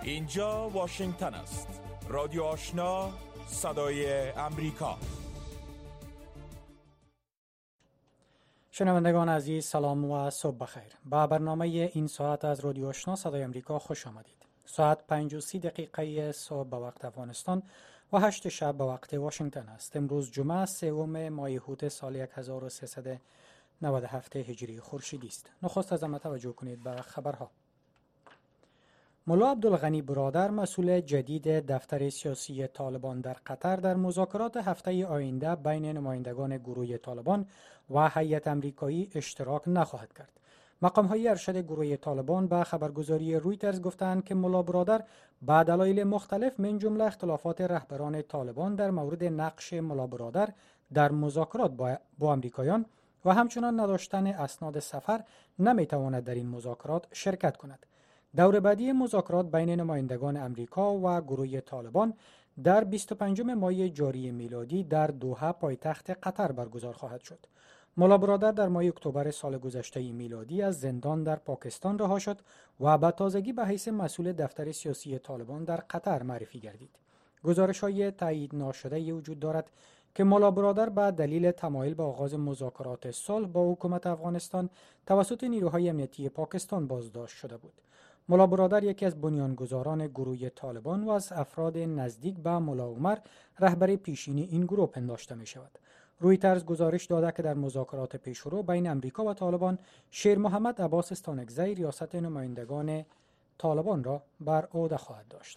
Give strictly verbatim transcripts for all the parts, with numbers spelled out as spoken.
اینجا واشنگتن است. رادیو آشنا، صدای امریکا. شنوندگان عزیز، سلام و صبح بخیر. با برنامه این ساعت از رادیو آشنا صدای امریکا خوش آمدید. ساعت پنج و سی دقیقه صبح به وقت افغانستان و هشت شب به وقت واشنگتن است. امروز جمعه سوم ماه هوت سال یک هزار و سیصد و نود و هفت هجری خورشیدی است. نخست از همه توجه کنید به خبرها. ملا عبدالغنی برادر، مسئول جدید دفتر سیاسی طالبان در قطر، در مذاکرات هفته آینده بین نمایندگان گروه طالبان و هیئت آمریکایی اشتراک نخواهد کرد. مقام‌های ارشد گروه طالبان به خبرگزاری رویترز گفتند که ملا برادر به دلایل مختلف من جمله اختلافات رهبران طالبان در مورد نقش ملا برادر در مذاکرات با, با آمریکایان و همچنان نداشتن اسناد سفر نمیتواند در این مذاکرات شرکت کند. دور بعدی مذاکرات بین نمایندگان امریکا و گروه طالبان در بیست و پنجم ماه جاری میلادی در دوحه پایتخت قطر برگزار خواهد شد. ملا برادر در ماه اکتبر سال گذشته میلادی از زندان در پاکستان رها شد و به تازگی به حیث مسئول دفتر سیاسی طالبان در قطر معرفی گردید. گزارش‌های تایید ناشده وجود دارد که ملا برادر به دلیل تمایل به آغاز مذاکرات صلح با حکومت افغانستان توسط نیروهای امنیتی پاکستان بازداشت شده بود. ملا برادر یکی از بنیانگذاران گروه طالبان و از افراد نزدیک به ملا عمر، رهبر پیشینی این گروه پنداشته می شود. رویترز گزارش داده که در مذاکرات پیشرو بین امریکا و طالبان، شیر محمد عباس استانکزی ریاست نمایندگان طالبان را بر عهده خواهد داشت.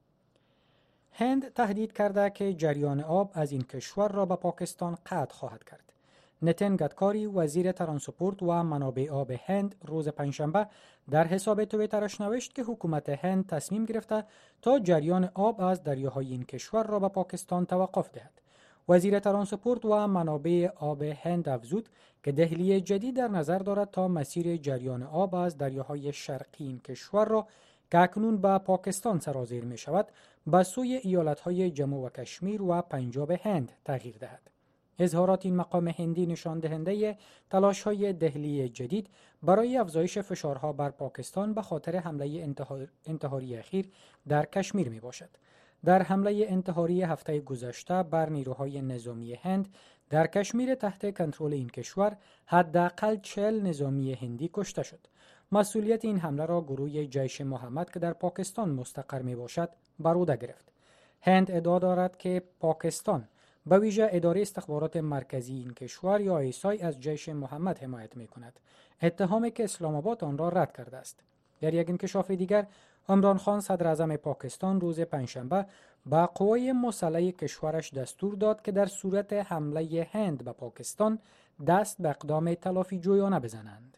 هند تهدید کرده که جریان آب از این کشور را به پاکستان قطع خواهد کرد. نتن گدکاری، وزیر ترانسپورت و منابع آب هند، روز پنجشنبه در حساب توییترش نوشت که حکومت هند تصمیم گرفته تا جریان آب از دریاهای این کشور را به پاکستان توقف دهد. وزیر ترانسپورت و منابع آب هند افزود که دهلی جدید در نظر دارد تا مسیر جریان آب از دریاهای شرقی این کشور را که اکنون به پاکستان سرازیر می شود به سوی ایالتهای جموں و کشمیر و پنجاب هند تغییر دهد. اظهارات این مقام هندی نشان دهنده تلاش‌های دهلی جدید برای افزایش فشارها بر پاکستان به خاطر حمله انتحار... انتحاری اخیر در کشمیر می باشد. در حمله انتحاری هفته گذشته بر نیروهای نظامی هند در کشمیر تحت کنترل این کشور حداقل چهل نظامی هندی کشته شد. مسئولیت این حمله را گروه جیش محمد که در پاکستان مستقر می باشد بر عهده گرفت. هند ادعا دارد که پاکستان به ویژه اداره استخبارات مرکزی این کشور یا آی اس آی از جیش محمد حمایت می کند، اتهامی که اسلام آباد آن را رد کرده است. در یک انکشاف دیگر، عمران خان صدر اعظم پاکستان روز پنجشنبه به قوای مسلح کشورش دستور داد که در صورت حمله هند به پاکستان دست به اقدام تلافی جویانه بزنند.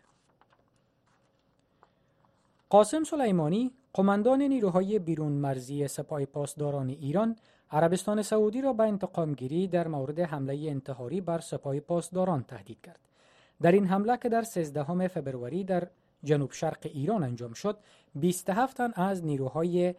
قاسم سلیمانی، قماندان نیروهای بیرون مرزی سپاه پاسداران ایران، عربستان سعودی را به انتقام گیری در مورد حمله انتحاری بر سپاه پاسداران تهدید کرد. در این حمله که در سیزدهم فوریه در جنوب شرق ایران انجام شد، بیست و هفت تن از نیروهای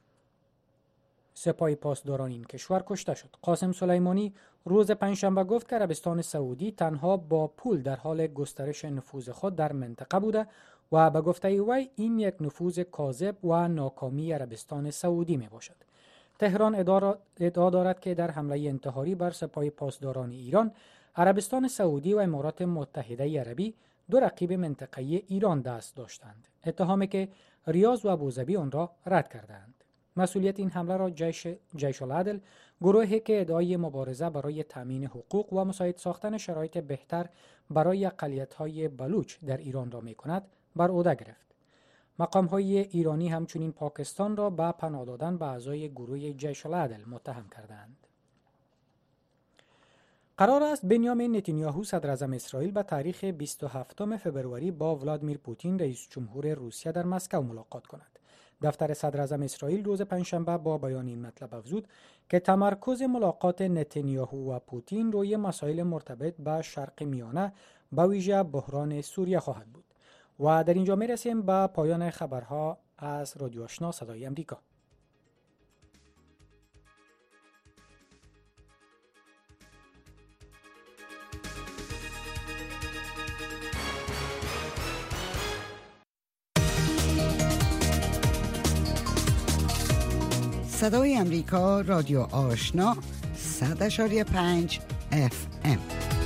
سپاه پاسداران این کشور کشته شد. قاسم سلیمانی روز پنجشنبه گفت که عربستان سعودی تنها با پول در حال گسترش نفوذ خود در منطقه بوده و به گفته وی این یک نفوذ کاذب و ناکامی عربستان سعودی می باشد. تهران ادعا دارد که در حمله انتحاری بر سپاه پاسداران ایران، عربستان سعودی و امارات متحده عربی، دو رقیب منطقه‌ای ایران دست داشتند، اتهامی که ریاض و ابوظبی آن را رد کردند. مسئولیت این حمله را جیش جیش العدل، گروهی که ادعای مبارزه برای تامین حقوق و مساعد ساختن شرایط بهتر برای اقلیت‌های بلوچ در ایران را می‌کند، بر عهده گرفت. مقام‌های ایرانی همچنین پاکستان را به پناه دادن به اعضای گروه جیش العدل متهم کردند. قرار است بنیامین نتانیاهو صدر اعظم اسرائیل به تاریخ بیست و هفتم فوریه با ولادیمیر پوتین رئیس جمهور روسیه در مسکو ملاقات کند. دفتر صدر اعظم اسرائیل روز پنجشنبه با بیان این مطلب افزود که تمرکز ملاقات نتانیاهو و پوتین روی مسائل مرتبط با شرق میانه، به ویژه بحران سوریه خواهد بود. و در اینجا می رسیم به پایان خبرها از رادیو آشنا صدای امریکا. صدای امریکا رادیو آشنا صد اشاری پنج اف ام.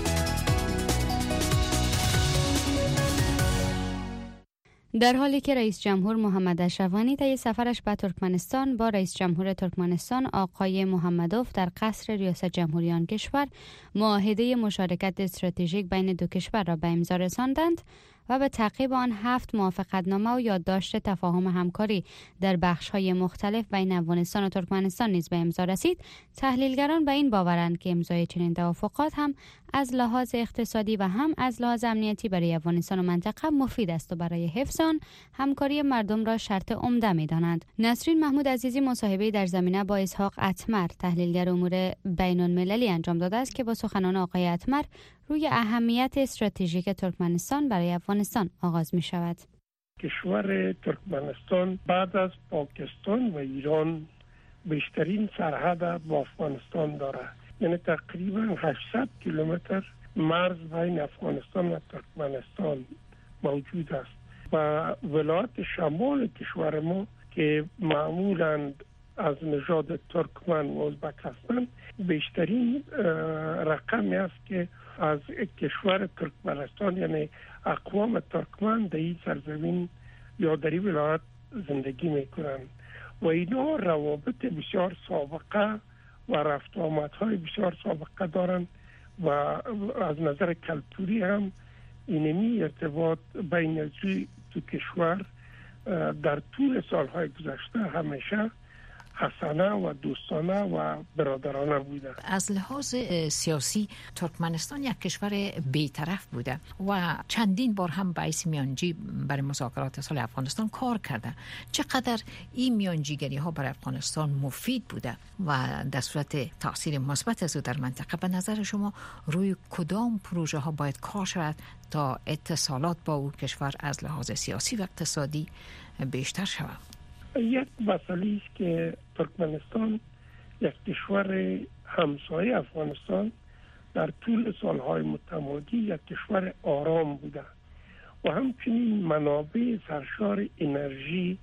در حالی که رئیس جمهور محمد اشرف طی سفرش به ترکمنستان با رئیس جمهور ترکمنستان آقای محمدوف در قصر ریاست جمهوری آن کشور معاهده مشارکت استراتژیک بین دو کشور را به امضا رساندند و به تعقیب آن هفت موافقتنامه و یادداشت تفاهم همکاری در بخش‌های مختلف بین افغانستان و ترکمنستان نیز به امضا رسید، تحلیلگران به این باورند که امضای چنین توافقات هم از لحاظ اقتصادی و هم از لحاظ امنیتی برای افغانستان و منطقه مفید است و برای حفظ آن همکاری مردم را شرط عمده می‌دانند. نسرین محمود عزیزی مصاحبه در زمینه با اسحاق اتمر، تحلیلگر امور بین‌المللی انجام داده است که با سخنان آقای اتمر روی اهمیت استراتژیک ترکمنستان برای افغانستان آغاز می شود. کشور ترکمنستان بعد از پاکستان و ایران بیشترین سرحد با افغانستان دارد. یعنی تقریبا هشتصد کیلومتر مرز بین افغانستان و ترکمنستان موجود است و ولایت شمال کشور ما که معمولاً از نژاد ترکمن و ازبک هستند بیشترین رقمی است که از کشور ترکمنستان یعنی اقوام ترکمن در این سرزمین یا در این ولایت زندگی میکنند و اینا روابط بسیار سابقه و رفت و آمدهای بسیار سابقه دارند و از نظر کلتوری هم اینمی ارتباط بین دو کشور در طول سالهای گذشته همیشه حسنه و دوستانه و برادرانه بوده. از لحاظ سیاسی ترکمنستان یک کشور بی‌طرف بوده و چندین بار هم باعث میانجی برای مذاکرات صلح افغانستان کار کرده. چقدر این میانجیگری ها برای افغانستان مفید بوده و در صورت تاثیر مثبت از او در منطقه به نظر شما روی کدام پروژه ها باید کار شود تا اتصالات با او کشور از لحاظ سیاسی و اقتصادی بیشتر شود؟ یک مسئله است که ترکمنستان یک کشور همسایه افغانستان در طول سالهای متمادی یک کشور آرام بوده و همچنین منابع سرشار انرژی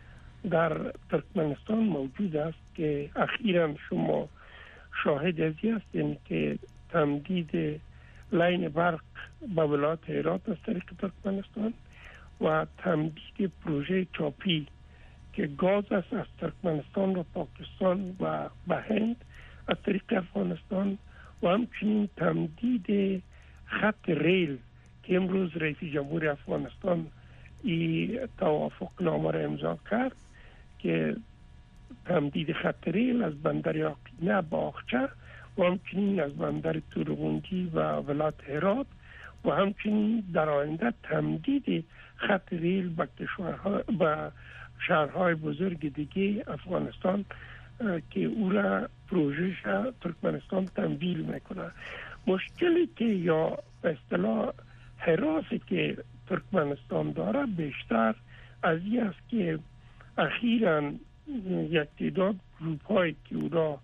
در ترکمنستان موجود است که اخیراً شما شاهد ازی هستین که تمدید لاین برق به ولایت هرات از طریق ترکمنستان و تمدید پروژه چاپی که گاز است از ترکمنستان و پاکستان و به هند از طریق افغانستان و همچنین تمدید خط ریل که امروز رئیس جمهور افغانستان این توافق نامه را امضا کرد که تمدید خط ریل از بندر یقینه به آخچه و همچنین از بندر تورغوندی و ولایت هرات و همچنین در آینده تمدید خط ریل به کشورها به شهرهای بزرگ دیگه افغانستان که او را پروژه ترکمنستان تمویل میکنه. مشکلی که یا به اصطلاح حراسی که ترکمنستان داره بیشتر از این است که اخیراً یک تعداد گروپ های که او را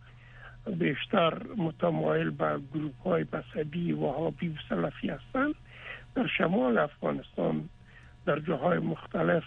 بیشتر متمایل به گروپ های مذهبی وهابی و سلفی هستند در شمال افغانستان در جاهای مختلف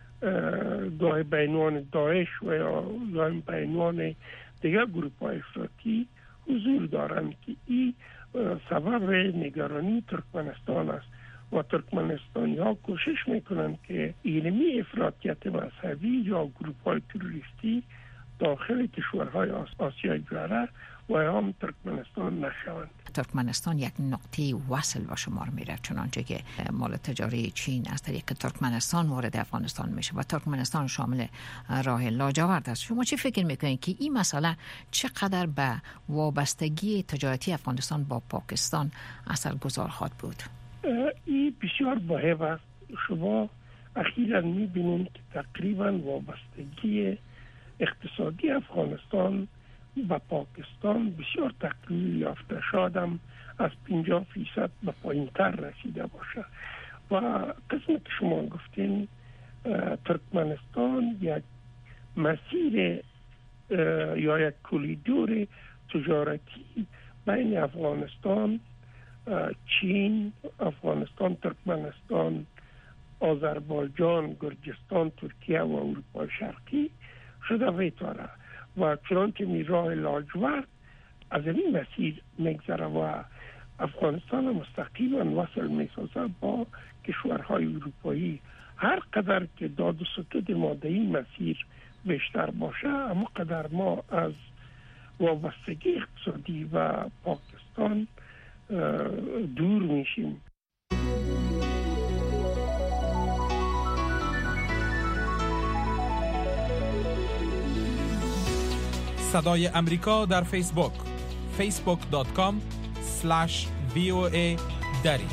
گاه بینوان داعش و یا گاه بینوان دیگر گروپ های افراطی حضور دارند که این سبب نگرانی ترکمنستان است و ترکمنستانی ها کوشش میکنند که اینمی افراطیت مذهبی یا گروپ های تروریستی داخل کشورهای آسیای جوهره و هم ترکمنستان نشوند. ترکمنستان یک نقطه وصل و شمار میره، چنانچه که مال تجاری چین از طریق ترکمنستان وارد افغانستان میشه و ترکمنستان شامل راه لاجورد است. شما چی فکر میکنید که این مسئله چقدر به وابستگی تجارتی افغانستان با پاکستان اثرگذار خواهد بود؟ این بسیار مهم است. شما اخیراً میبینید که تقریباً وابستگی اقتصادی افغانستان با پاکستان بسیار تقلیل یافته، شادم از پنجاه فیصد به پایین تر رسیده باشه و قسمی که شما گفتین ترکمنستان یک مسیر یا یک کلیدور تجارتی بین افغانستان، چین، افغانستان، ترکمنستان، آذربایجان، گرجستان، ترکیه و اروپای شرقی شده ویتاره و چنانچه می راه لاجورد از این مسیر میگذره و افغانستان مستقیما وصل میسازه با کشورهای اروپایی. هر قدر که داد و ستد ما در این مسیر بیشتر باشه، اما قدر ما از وابستگی اقتصادی و پاکستان دور میشیم. صدای امریکا در فیسبوک فیسبوک دات کام اسلش وی او ای دری.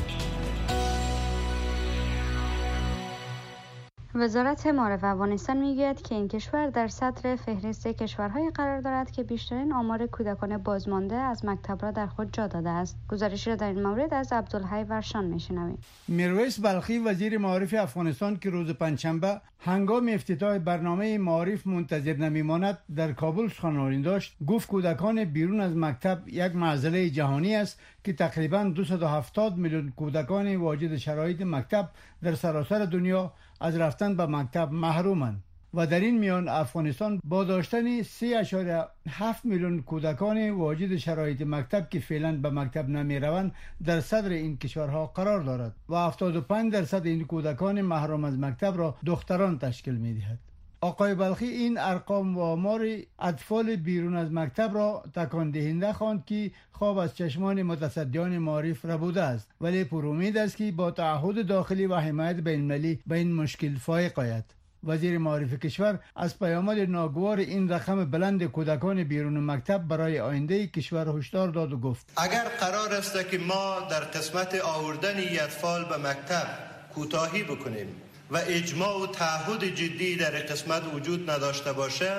وزارت معارف افغانستان میگوید که این کشور در صدر فهرست کشورهای قرار دارد که بیشترین آمار کودکان بازمانده از مکتب را در خود جا داده است. گزارشی را در این مورد از عبدالحی ورشان میشنویم. میرویس بلخی وزیر معارف افغانستان که روز پنجشنبه هنگام افتتاح برنامه معارف منتظر نمیماند در کابل سخنرانی داشت، گفت کودکان بیرون از مکتب یک معضله جهانی است که تقریباً دویست و هفتاد میلیون کودکان واجد شرایط مکتب در سراسر دنیا از رفتن به مکتب محرومند و در این میان افغانستان با داشتن سه اشاره هفت میلیون کودکان واجد شرایط مکتب که فعلا به مکتب نمی روند در صدر این کشورها قرار دارد و هفتاد و پنج درصد این کودکان محروم از مکتب را دختران تشکیل می دهد. آقای بلخی این ارقام و آمار اطفال بیرون از مکتب را تکان دهنده خواند که خواب از چشمان متصدیان معارف ربوده است، ولی پر امید است که با تعهد داخلی و حمایت بین‌المللی به این مشکل فائق آید. وزیر معارف کشور از پیامد ناگوار این رقم بلند کودکان بیرون مکتب برای آینده کشور هشدار داد و گفت: اگر قرار است که ما در قسمت آوردن اطفال به مکتب کوتاهی بکنیم و اجماع و تعهد جدی در قسمت وجود نداشته باشه،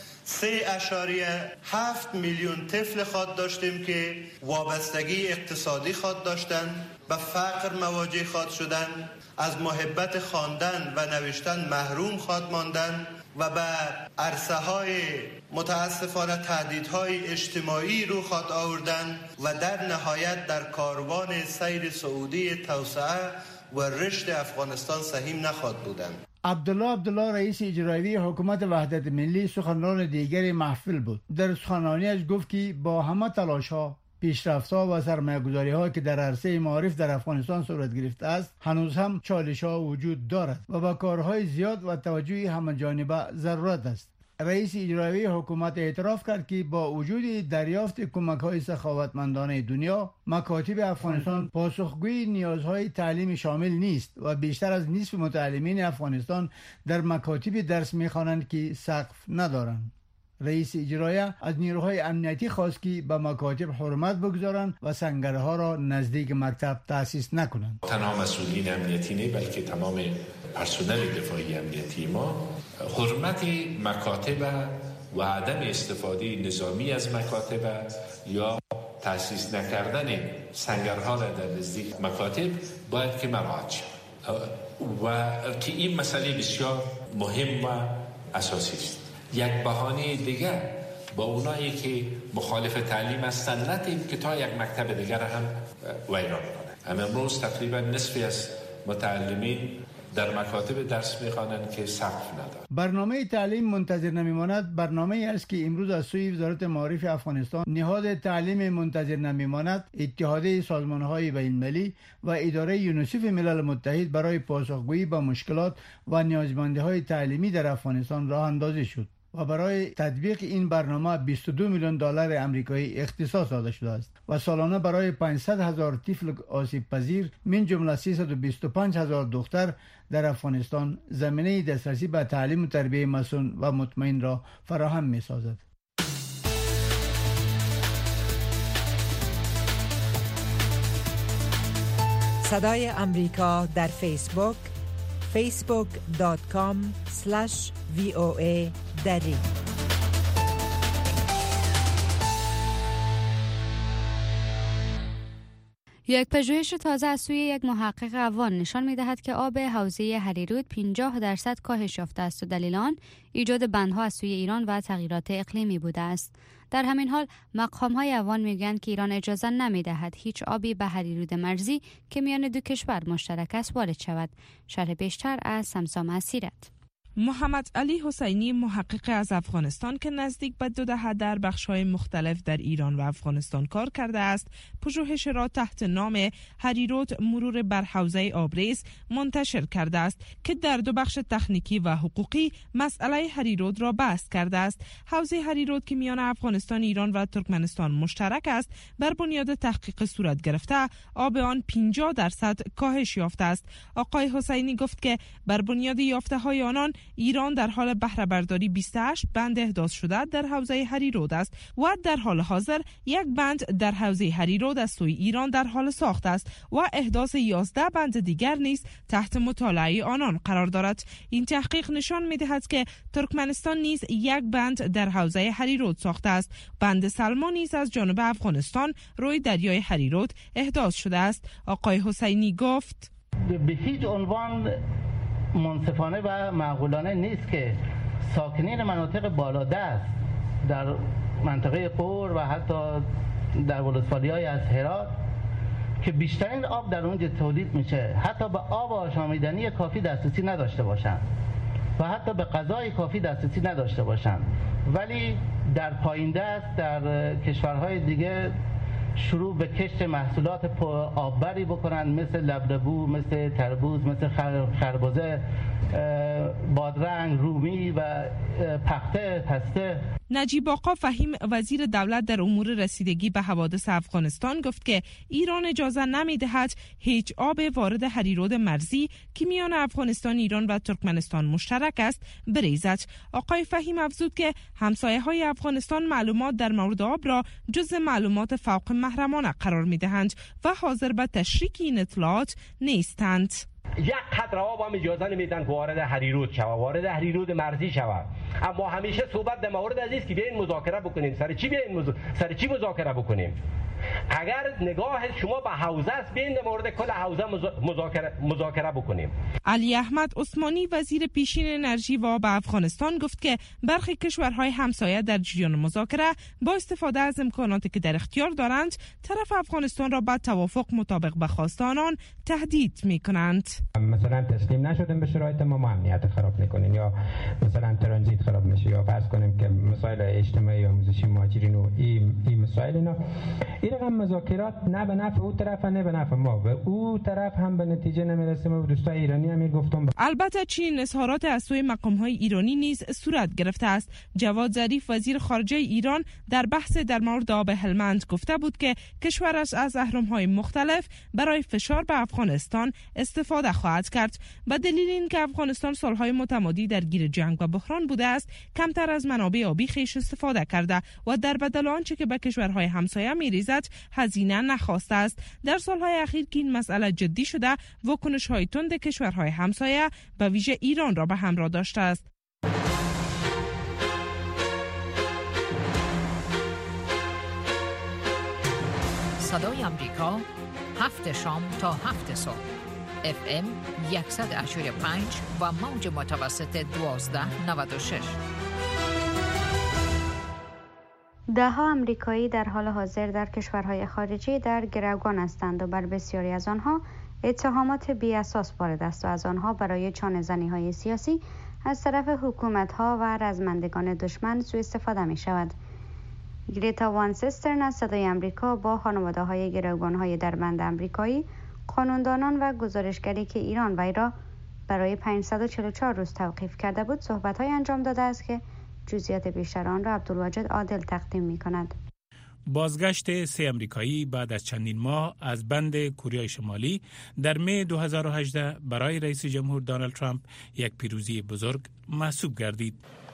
سه اشاریه هفت میلیون طفل خود داشتیم که وابستگی اقتصادی خود داشتن، به فقر مواجه خود شدن، از محبت خواندن و نوشتن محروم خود ماندن و به عرصه های متاسفانه تهدیدهای اجتماعی رو خود آوردن و در نهایت در کاروان سیر سعودی توسعه و رشد افغانستان سهیم نخواهد بودند. عبدالله عبدالله رئیس اجرایی حکومت وحدت ملی سخنران دیگر محفل بود. در سخنرانیش گفت که با همه تلاش‌ها، پیشرفت‌ها و سرمایه‌گذاری‌ها که در عرصه معارف در افغانستان صورت گرفته است، هنوز هم چالش‌ها وجود دارد و با کارهای زیاد و توجه همه‌جانبه ضرورت است. رئیس اجرایی حکومت اعتراف کرد که با وجود دریافت کمک‌های سخاوتمندانه دنیا، مکاتب افغانستان پاسخگوی نیازهای تعلیم شامل نیست و بیشتر از نصف متعلمین افغانستان در مکاتب درس می‌خوانند که سقف ندارند. رئیس اجرایی از نیروهای امنیتی خواست که به مکاتب حرمت بگذارند و سنگرها را نزدیک مکتب تأسیس نکنند. تنها مسئولین امنیتی نه بلکه تمام پرسنل دفاعی امنیتی ما حرمت مکاتب و عدم استفاده نظامی از مکاتب یا تأسیس نکردن سنگرها را در نزدیک مکاتب باید که مراعات شود و که این مسئله بسیار مهم و اساسی است. یک بهانه دیگر با اونایی که مخالف تعلیم هستند نتیم که تا یک مکتب دیگر هم ویران کنند. اما امروز تقریبا نصفی از متعلمین در مکاتب درس میخوانند که سقف ندارد. برنامه تعلیم منتظر نمیماند برنامه‌ای است که امروز از سوی وزارت معارف افغانستان، نهاد تعلیم منتظر نمیماند، اتحادیه سازمان‌های بین‌المللی و اداره یونیسف ملل متحد برای پاسخگویی به مشکلات و نیازمندی‌های تعلیمی در افغانستان راه اندازی شد و برای تطبیق این برنامه بیست و دو میلیون دلار آمریکایی اختصاص داده شده است و سالانه برای پانصد هزار طفل آسیب پذیر من جمله سیصد و بیست و پنج هزار دختر در افغانستان زمینه دسترسی به تعلیم و تربیت مسئول و مطمئن را فراهم می سازد. صدای امریکا در فیسبوک فیسبوک دات کام اسلش وی او ای دری. یک پژوهش تازه از سوی یک محقق افغان نشان می‌دهد که آب حوزه هریرود پنجاه درصد کاهش یافته است و دلیل آن ایجاد بندها از سوی ایران و تغییرات اقلیمی بوده است. در همین حال مقام‌های افغان می‌گویند که ایران اجازه نمی‌دهد هیچ آبی به هریرود مرزی که میان دو کشور مشترک است وارد شود. شرح بیشتر از سمسام اسیرت. محمد علی حسینی محقق از افغانستان که نزدیک به دو دهه در بخش‌های مختلف در ایران و افغانستان کار کرده است، پژوهش را تحت نام هریرود مرور بر حوزه آبریز منتشر کرده است که در دو بخش تکنیکی و حقوقی مسئله هریرود را بحث کرده است. حوزه هریرود که میان افغانستان، ایران و ترکمنستان مشترک است، بر بنیاد تحقیق صورت گرفته آب آن پنجاه درصد کاهش یافته است. آقای حسینی گفت که بر بنیاد یافته های آنان ایران در حال بهره برداری بیست و هشت بند احداث شده در حوزه هریرود است و در حال حاضر یک بند در حوزه هریرود از سوی ایران در حال ساخت است و احداث یازده بند دیگر نیز تحت مطالعه آنان قرار دارد. این تحقیق نشان می‌دهد که ترکمنستان نیز یک بند در حوزه هریرود ساخته است. بند سلما نیز از جانب افغانستان روی دریای هریرود احداث شده است. آقای حسینی گفت به هیچ عنوان منصفانه و معقولانه نیست که ساکنین مناطق بالادست در منطقه قور و حتی در ولسوالی‌های از هرات که بیشترین آب در اونجا تولید میشه، حتی به آب آشامیدنی کافی دسترسی نداشته باشند و حتی به غذای کافی دسترسی نداشته باشند، ولی در پایین دست در کشورهای دیگه شروع به کشت محصولات آببری بکنن، مثل لبلبو، مثل تربوز، مثل خربزه، بادرنگ، رومی و پخته، پسته. نجیب آقا فهیم وزیر دولت در امور رسیدگی به حوادث افغانستان گفت که ایران اجازه نمی‌دهد هیچ آب وارد هریرود مرزی که میان افغانستان، ایران و ترکمنستان مشترک است بریزد. آقای فهیم افزود که همسایه‌های افغانستان معلومات در مورد آب را جزء معلومات فوق محرمانه قرار می‌دهند و حاضر به تشریک این اطلاعات نیستند. یک قطره آب هم اجازه نمیدن که وارد هریرود شود، وارد هریرود مرزی شود. اما همیشه صحبت در مورد از است که بیاین مذاکره بکنیم. سر چی بیاین مز... سر چی مذاکره بکنیم؟ اگر نگاه شما به حوزه است، بیاین در مورد کل حوزه مذاکره مذاکره بکنیم. علی احمد عثمانی وزیر پیشین انرژی و آب افغانستان گفت که برخی کشورهای همسایه در جریان مذاکره با استفاده از امکاناتی که در اختیار دارند، طرف افغانستان را به توافق مطابق به خواست آنان تهدید می‌کنند. مثلا تسلیم نشدیم به شرایط ما، ما امنیت خراب می‌کنین، یا مثلا ترانزیت خراب میشه، یا فرض کنیم که مسائل اجتماعی یا آموزشی مهاجرین و این این مسائل اینا این هم مذاکرات نه به نفع او طرف نه به نفع ما، و او طرف هم به نتیجه نمیرسه. ما دوستای ایرانی هم گفتم. البته چنین اظهارات از سوی مقام‌های ایرانی نیز صورت گرفته است. جواد ظریف وزیر خارجه ایران در بحث در مورد آب هلمند گفته بود که کشورش از اهرم‌های مختلف برای فشار به افغانستان استفاده خواهد کرد. به دلیل اینکه افغانستان سالهای متمادی در گیر جنگ و بحران بوده است، کمتر از منابع آبی خویش استفاده کرده و در بدل آنچه که به کشورهای همسایه می‌ریزد هزینه نخواسته است. در سالهای اخیر که این مسئله جدی شده، واکنش‌های تند کشورهای همسایه به ویژه ایران را به همراه داشته است. صدای آمریکا، هفت شام تا هفت صبح، اف ام صد و هشتاد و پنج و موج متوسط دوازده نود و شش. ده ها آمریکایی در حال حاضر در کشورهای خارجی در گروگان هستند و بر بسیاری از آنها اتهامات بی اساس وارد است و از آنها برای چانه زنی های سیاسی از طرف حکومت ها و رزمندگان دشمن سوء استفاده می شود. گریتا وانسسترن از صدای آمریکا با خانواده های گروگان های دربند آمریکایی، قانوندانان و گزارشگری که ایران وی را برای پانصد و چهل و چهار روز توقیف کرده بود صحبت های انجام داده است که جزئیات بیشتر آن را عبدالواجد عادل تقدیم می کند. بازگشت سه امریکایی بعد از چندین ماه از بند کره شمالی در می دو هزار و هجده برای رئیس جمهور دونالد ترامپ یک پیروزی بزرگ محسوب گردید.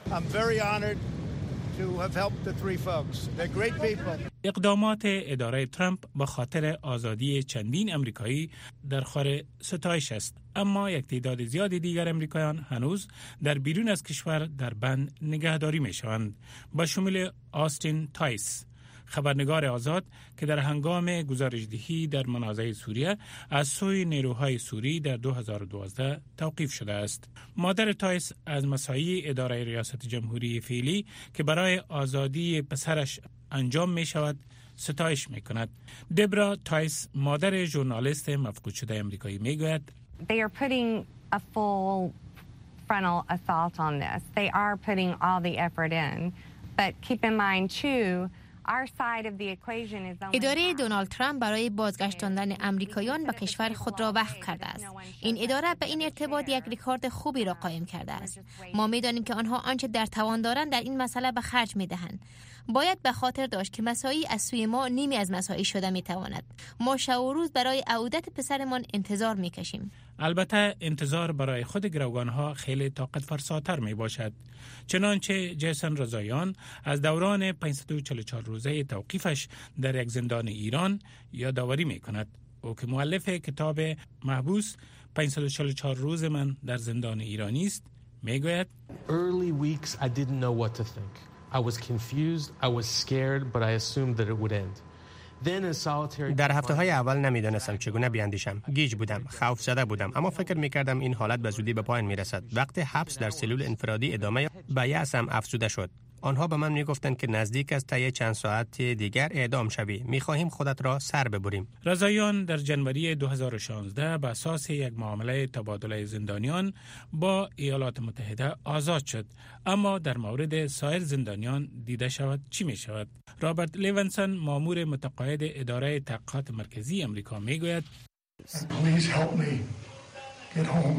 اقدامات اداره ترامپ به خاطر آزادی چندین امریکایی در خور ستایش است، اما یک تعداد زیاد دیگر امریکایان هنوز در بیرون از کشور در بند نگهداری می شوند، با شمول آستین تایس، خبرنگار آزاد که در هنگام گزارشدهی در منازعه سوریه از سوی نیروهای سوری در دو هزار و دوازده توقیف شده است. مادر تایس از مساعی اداره ریاست جمهوری فعلی که برای آزادی پسرش انجام می شود ستایش می کند. دبرا تایس، مادر ژورنالیست مفقود شده امریکایی، می گوید They are putting a full frontal assault on this. They are putting all the effort in. But keep in mind too, our side of the equation is only اداره دونالد ترامپ برای بازگشتاندن امریکایان به کشور خود را وقف کرده است. این اداره به این ارتباط یک رکورد خوبی را قائم کرده است. ما می‌دانیم که آنها آنچه در توان دارند در این مسئله به خرج می‌دهند. باید به خاطر داشت که مساعی از سوی ما نیمی از مساعی شده می‌تواند. ما شب و روز برای عودت پسرمان انتظار می‌کشیم. البته انتظار برای خود گروگانها خیلی طاقت فرساتر می باشد. چنانچه جیسن رضاییان از دوران پانصد و چهل و چهار روزه توقیفش در یک زندان ایران یادآوری می کند. او که مؤلف کتاب محبوس پانصد و چهل و چهار روز من در زندان ایرانی است می گوید Early weeks I didn't know what to think. I was confused, I was scared, but I assumed that it would end. در هفته های اول نمیدانستم چگونه بیاندیشم. گیج بودم، خوف زده بودم، اما فکر میکردم این حالت به زودی به پایان میرسد. وقتی حبس در سلول انفرادی ادامه به یأسم افزوده شد. آنها به من میگفتند که نزدیک است تا چند ساعت دیگر اعدام شوی. میخواهیم خودت را سر ببریم. رضاییان در جنوری دو هزار و شانزده به اساس یک معامله تبادله زندانیان با ایالات متحده آزاد شد، اما در مورد سایر زندانیان دیده شود چی می شود. رابرت لیونسون، مامور متقاعد اداره تحقیقات مرکزی امریکا میگوید Please help me get home.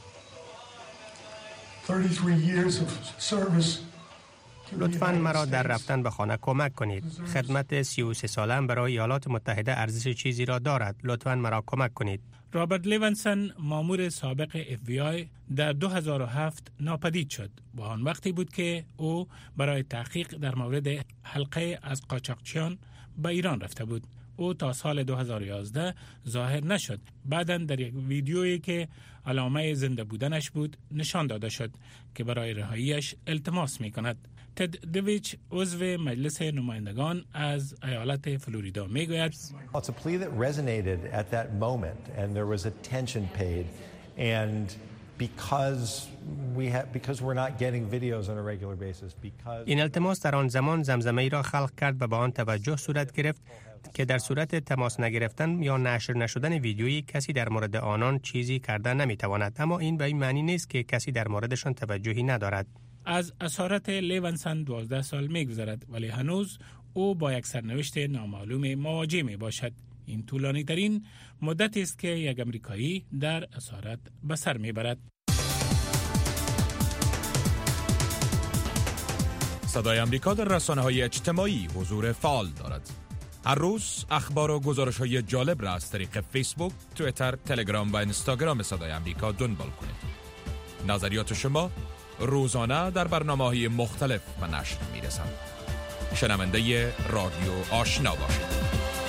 thirty-three years of service. لطفاً مرا در رفتن به خانه کمک کنید. خدمت سی و سه سالم برای ایالات متحده ارزش چیزی را دارد. لطفاً مرا کمک کنید. رابرت لیونسون، مامور سابق اف بی آی، در دو هزار و هفت ناپدید شد. با آن وقتی بود که او برای تحقیق در مورد حلقه از قاچاقچیان به ایران رفته بود. او تا سال دو هزار و یازده ظاهر نشد. بعداً در یک ویدیویی که علامه زنده بودنش بود نشان داده شد که برای رهاییش التماس می کند. تد دویچ، عضو مجلس نمایندگان از ایالت فلوریدا میگوید It's a plea that resonated at that moment and there was attention paid and because we have because we're not getting videos on a regular basis because این التماس در آن زمان زمزمه‌ای را خلق کرد و به آن توجه صورت گرفت که در صورت تماس نگرفتن یا نشر نشدن ویدیویی کسی در مورد آنان چیزی کرده نمیتواند، اما این به این معنی نیست که کسی در موردشان توجهی ندارد. از اسارت لیونسون دوازده سال می‌گذرد ولی هنوز او با یک سرنوشت نامعلوم مواجه می باشد. این طولانی ترین مدت است که یک امریکایی در اسارت به سر میبرد. صدای امریکا در رسانه‌های اجتماعی حضور فعال دارد. هر روز اخبار و گزارش‌های جالب را از طریق فیسبوک، توییتر، تلگرام و اینستاگرام صدای امریکا دنبال کنید. نظریات شما روزانه در برنامه‌های مختلف به نشر می‌رسند. شنونده رادیو آشنا باشید.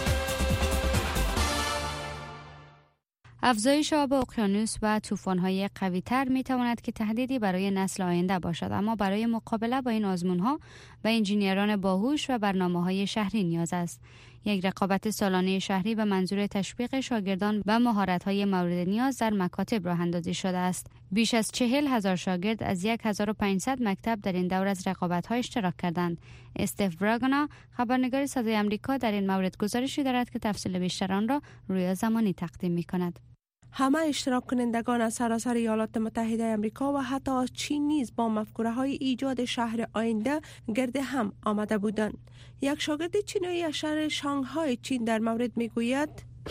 افزایش آب اقیانوس و طوفان‌های قوی‌تر می‌تواند که تهدیدی برای نسل آینده باشد، اما برای مقابله با این آزمون‌ها به انجینیران باهوش و برنامه‌های شهری نیاز است. یک رقابت سالانه شهری به منظور تشویق شاگردان و مهارت‌های مورد نیاز در مکاتب راه اندازی شده است. بیش از چهل هزار شاگرد از یک هزار و پانصد مکتب در این دور از رقابت‌ها اشتراک کردند. استیو براگنا، خبرنگار صدای آمریکا، در این مورد گزارشی دارد که تفصیل بیشتر آن را رویا زمانی تقدیم می‌کند. همه اشتراک کنندگان از سراسر ایالات متحده آمریکا و حتی از چین نیز با مفکوره های ایجاد شهر آینده گرد هم آمده بودند. یک شاگرد چینی از شهر شانگهای چین در مورد میگوید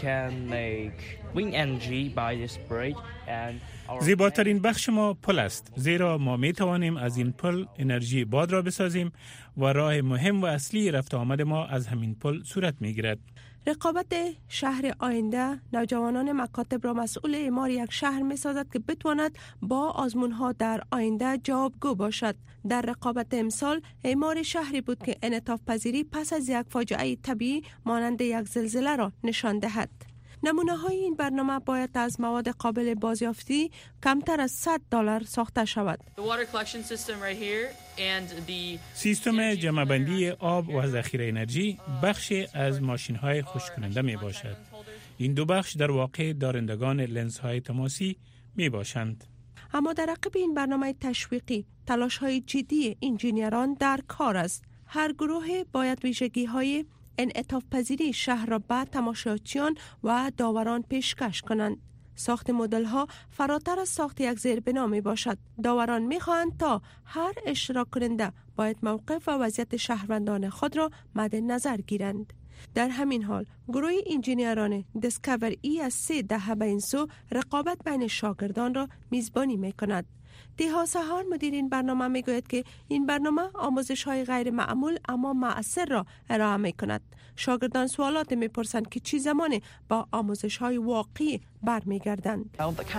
زیباترین بخش ما پل است، زیرا ما می توانیم از این پل انرژی باد را بسازیم و راه مهم و اصلی رفت آمد ما از همین پل صورت می گیرد. رقابت شهر آینده نوجوانان مکاتب را مسئول اعمار یک شهر می سازد که بتواند با آزمونها در آینده جوابگو باشد. در رقابت امسال اعمار شهری بود که انعطاف پذیری پس از یک فاجعه طبیعی مانند یک زلزله را نشان دهد. نمونه های این برنامه باید از مواد قابل بازیافتی کمتر از صد دلار ساخته شود. سیستم جمع‌بندی آب و ذخیره انرژی بخشی از ماشین های خشک کننده می باشد. این دو بخش در واقع دارندگان لنز های تماسی می باشند. اما در عقب این برنامه تشویقی تلاش های جدی انجینیران در کار است. هر گروه باید ویژگی های انعطاف پذیری شهر را به تماشاچیان و داوران پیشکش کنند. ساخت مدل ها فراتر از ساخت یک زیربنا می باشد. داوران می خواهند تا هر اشتراک کننده باید موقف و وضعیت شهروندان خود را مد نظر گیرند. در همین حال گروه انجینیران دیسکاور ای از سه دهه به این سو رقابت بین شاگردان را میزبانی می کند. دیها سهار مدیر این برنامه می گوید که این برنامه آموزش های غیر معمول اما مؤثر را ارائه می کند. شاگردان سوالات می پرسند که چی زمان با آموزش های واقعی برمی گردند.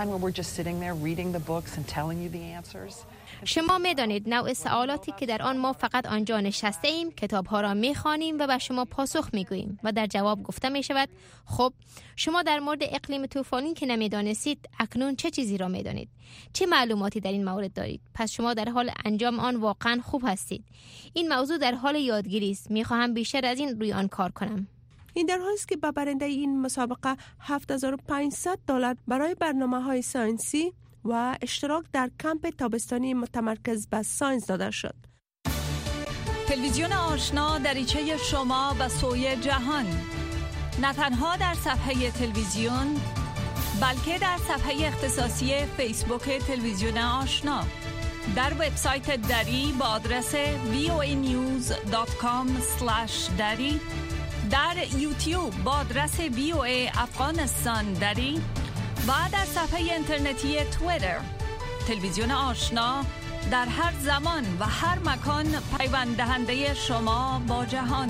شما می دانید نوع سوالاتی که در آن ما فقط آنجا نشسته ایم، کتاب ها را می خوانیم و به شما پاسخ می گوییم و در جواب گفته می شود خب شما در مورد اقلیم طوفانی که نمی دانستید اکنون چه چیزی را می دانید؟ چه معلوماتی در این مورد دارید؟ پس شما در حال انجام آن واقعا خوب هستید. این موضوع در حال یادگیری است. می خواهم بیشتر از این روی آن کار کنم. این در حالی است که به برنده این مسابقه هفت هزار و پانصد دلار برای برنامه‌های ساینسی و اشتراک در کمپ تابستانی متمرکز به ساینس داده شد. تلویزیون آشنا دریچه شما به سوی جهان، نه تنها در صفحه تلویزیون بلکه در صفحه اختصاصی فیسبوک تلویزیون آشنا، در وبسایت دری با آدرس وی او ای نیوز دات کام اسلش دری، در یوتیوب با آدرس وی او ای افغانستان دری و در صفحه اینترنتی توییتر. تلویزیون آشنا در هر زمان و هر مکان پیوند دهنده شما با جهان.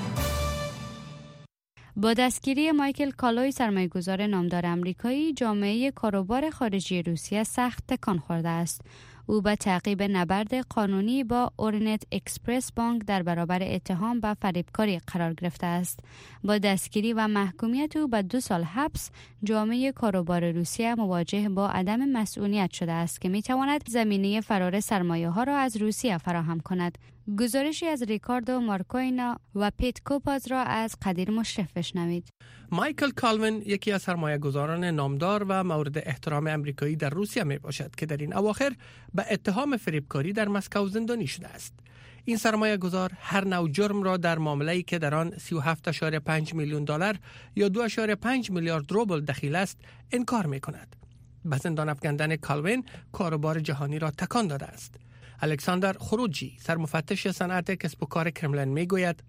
با دستگیری مایکل کالوی سرمایه‌گذار نامدار آمریکایی، جامعه کاروبار خارجی روسیه سخت تکان خورده است. او به تعقیب نبرد قانونی با اورینت اکسپرس بانک در برابر اتهام به فریبکاری قرار گرفته است. با دستگیری و محکومیت او به دو سال حبس، جامعه کاروبار روسیه مواجه با عدم مسئولیت شده است که میتواند زمینه فرار سرمایه ها را از روسیه فراهم کند. گزارشی از ریکاردو مارکوینا و پیت کوپاز را از قدیر مشرف بشنوید. مایکل کالوین یکی از سرمایه‌گذاران نامدار و مورد احترام امریکایی در روسیه می باشد که در این اواخر به اتهام فریبکاری در مسکو زندانی شده است. این سرمایه‌گذار هر نوع جرم را در معامله‌ای که در آن سی و هفت ممیز پنج میلیون دلار یا دو ممیز پنج میلیارد روبل دخیل است انکار می کند. به زندان افکندن کالوین کاروبار جهانی را تکان داده است. الکساندر خروجی، سرمفتش صنعت کسب و کار کرملین میگوید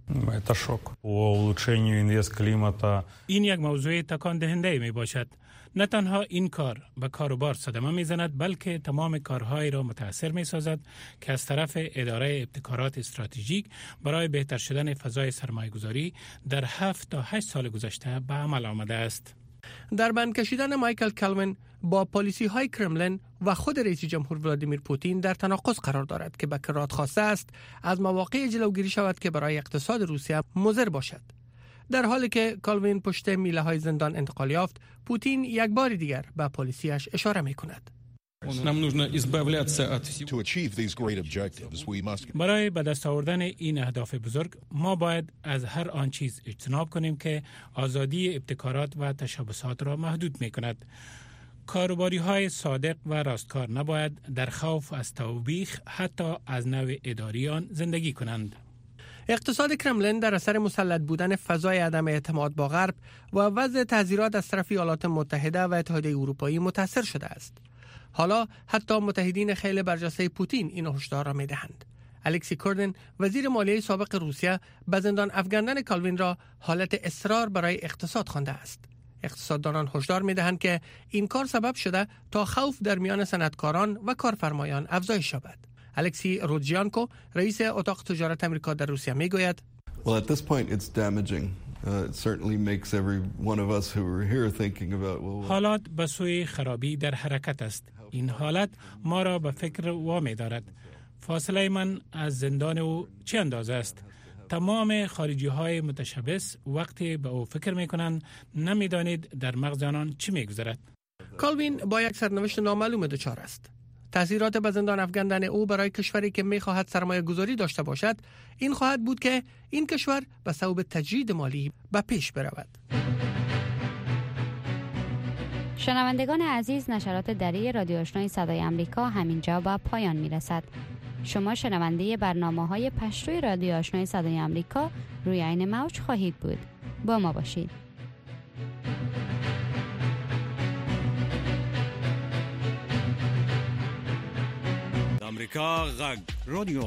این یک موضوع تکان دهنده می باشد. نه تنها این کار به کاروبار صدمه می زند، بلکه تمام کارهایی را متاثر می سازد که از طرف اداره ابتکارات استراتژیک برای بهتر شدن فضای سرمایه گذاری در هفت تا هشت سال گذشته به عمل آمده است. در بند کشیدن مایکل کالوین با پالیسی های کرملین و خود رئیس جمهور ولادیمیر پوتین در تناقض قرار دارد که به کرات خواسته است از مواقع جلوگیری شود که برای اقتصاد روسیه مضر باشد. در حالی که کالوین پشت میله های زندان انتقال یافت، پوتین یک بار دیگر به پالیسیش اشاره می کند. برای به دست آوردن این اهداف بزرگ ما باید از هر آن چیز اجتناب کنیم که آزادی ابتکارات و تشبثات را محدود می کند. کاروباری های صادق و راستکار نباید در خوف از توبیخ حتی از نوع اداری آن زندگی کنند. اقتصاد کرملین در اثر مسلط بودن فضای عدم اعتماد با غرب و وضع تحذیرات از طرف ایالات متحده و اتحادیه اروپایی متاثر شده است. حالا حتی متحدین خیلی برجسته پوتین این هشدار را می‌دهند. الکسی کوردن، وزیر مالیه سابق روسیه، به زندان افکندن کالوین را حالت اصرار برای اقتصاد خوانده است. اقتصاددانان هشدار می‌دهند که این کار سبب شده تا خوف در میان صنعتکاران و کارفرمایان افزایش یابد. الکسی رودزیانکو، رئیس اتاق تجارت آمریکا در روسیه میگوید Well, at this point it's damaging. Uh, it certainly makes every one of us who are here thinking about well, حالات به سوی خرابی در حرکت است. این حالت ما را به فکر وامی دارد. فاصله من از زندان او چه اندازه است؟ تمام خارجی های متشبث وقتی به او فکر می کنند نمی دانید در مغز آنان چی می گذرد. کالوین با یک سرنوشت نامعلوم دچار است. تأثیرات به زندان افکندن او برای کشوری که می خواهد سرمایه گذاری داشته باشد این خواهد بود که این کشور به سبب تجدید مالی به پیش برود. شنوندگان عزیز، نشرات دری رادیو آشنای صدای آمریکا همینجا به پایان می رسد. شما شنونده برنامه‌های پشتوی رادیو آشنای صدای آمریکا روی عین موج خواهید بود. با ما باشید. امریکا غږ رادیو